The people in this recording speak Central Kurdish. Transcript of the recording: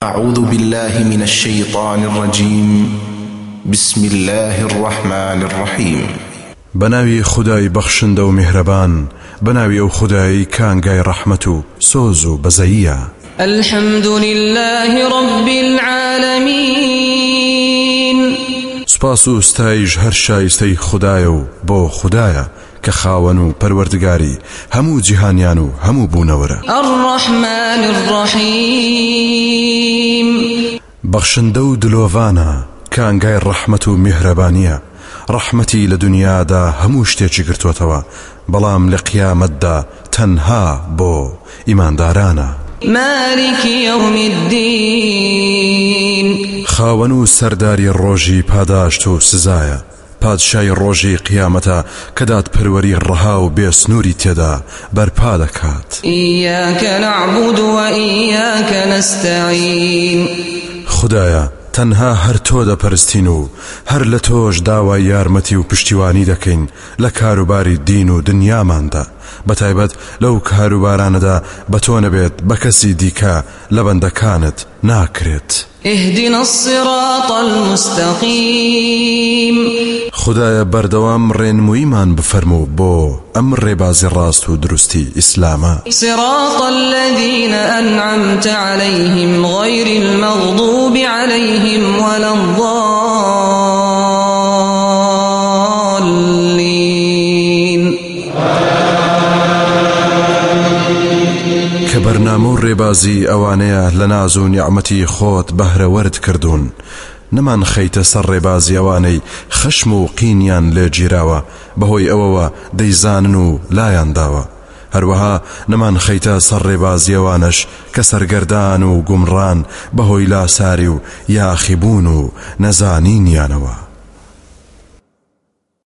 أعوذ بالله من الشيطان الرجيم. بسم الله الرحمن الرحيم. بناوي خداي بخشند و مهربان، بناوي او خداي كانغاي رحمتو سوزو بزييا. الحمد لله رب العالمين. سپاسو استایش هر شایسته خدایو بو خدایا كخاونو پروردگاري همو جهانيانو همو بونورا. الرحمن الرحيم. بخشندو دلووانا كانغاي رحمتو مهربانية. رحمتي لدنيا دا همو شتيچي گرتوتوا، بلام لقيامت دا تنها بو إيمان دارانا. مالك يوم الدين. خاونو سرداري الروجي پاداشتو سزايا، پادشای روجي قيامتا كدات پروری رها و بيسنوري تيدا برپا دكات. إياك نعبد وإياك نستعين. خدايا تنها هر تو دا پرستينو، هر لتوش داوا يارمتي و پشتیوانی دكين لكاروباري دين و دنيا ماندا، بتايبت لو كاروباران دا بتون بيت بكسي ديكا لبند كانت ناكرت. اهدنا الصراط المستقيم. خدايا بردوام رين إيمان بفرمو بو أمر بازي الراست و درستي إسلاما. صراط الذين أنعمت عليهم غير المغضوب عليهم ولا الضالين. كبرنامو ريبازي أوانيا لنازو نعمتي خوت بهر ورد كردون، نمان خيت سر ريبازي أواني خشمو قينيان لجيراوا بهوي أووا ديزاننو لا ينداوا. هروها نمان خيت سر ريبازي أوانش كسر گردان و گمران بهوي لا ساريو يا خبونو نزانين يانوا.